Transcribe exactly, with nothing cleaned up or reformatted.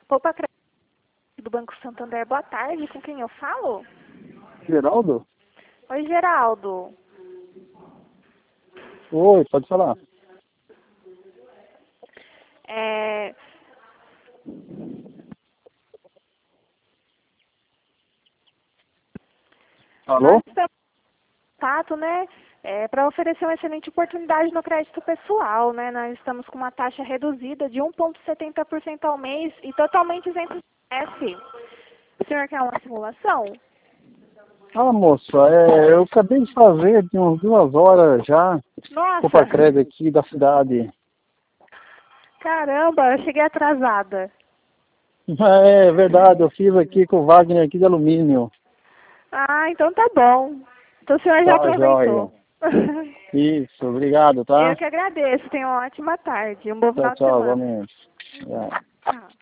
Poupa Crédito do Banco Santander, boa tarde, com quem eu falo? Geraldo? Oi, Geraldo. Oi, pode falar. É... Alô? Nós estamos em contato, né, é, para oferecer uma excelente oportunidade no crédito pessoal, né? Nós estamos com uma taxa reduzida de um vírgula setenta por cento ao mês e totalmente isento de F. O senhor quer uma simulação? Ah, moça, é, eu acabei de fazer de umas duas horas já, Poupa Nossa, Crédito aqui da cidade. caramba, eu cheguei atrasada. É verdade, eu fiz aqui com o Wagner aqui de alumínio. Ah, então tá bom. Então o senhor já Tá, joia. aproveitou. Isso, obrigado, Eu tá? que agradeço. Tenha uma ótima tarde. Um bom Tchau, final de tchau, semana. igualmente. É. Tchau.